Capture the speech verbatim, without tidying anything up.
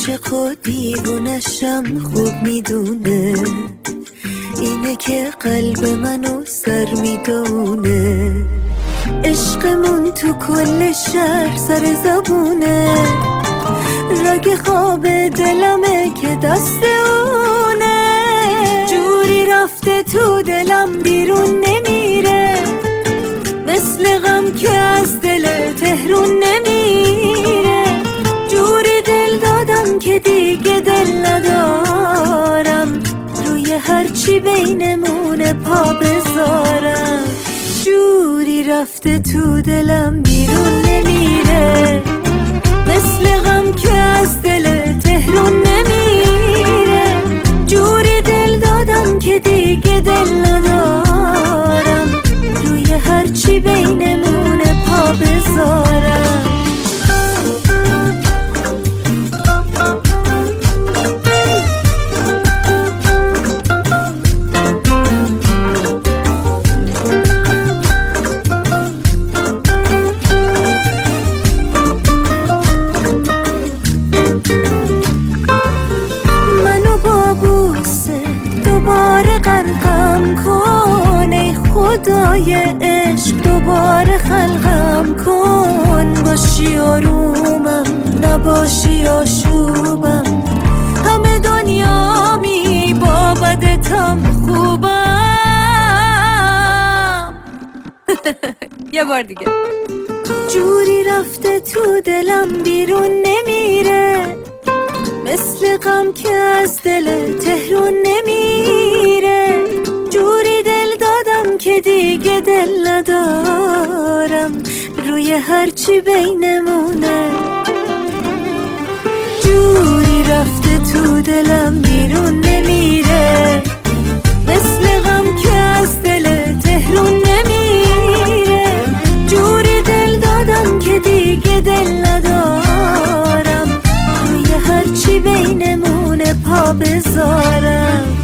عاشق و دیوونشم خوب میدونه، اینه که قلب منو سر میدونه. عشقمون تو کل شهر سر زبونه، رگ خواب دلمه که دست اونه. جوری رفته تو دلم بیرون نمیره، مثل غم که از دل تهرون نمیره. جوری دل دادم که دیگه دل ندارم، روی هرچی بینمونه پا بذارم. جوری رفته تو دلم بیرون نمیره، مثل غم که از دل تهرون نمیره. جوری دل دادم که دیگه دل ندارم، روی هرچی بینمونه پا بذارم. دوباره غرقم کن ای خدای عشق، دوباره خلقم کن. باشی آرومم نباشی آشوبم، همه دنیامی با بدتم خوبم. یه بار دیگه. جوری رفته تو دلم بیرون نمیره، مثل غم که از دل تهرون نمیره. جوری دل دادم که دیگه دل ندارم، روی هرچی بینمونه. جوری رفته تو دلم بیرون نمیره، مثل غم که از دل تهرون نمیره. جوری دل دادم که دیگه دل ندارم، هرچی بینمونه پا بذارم.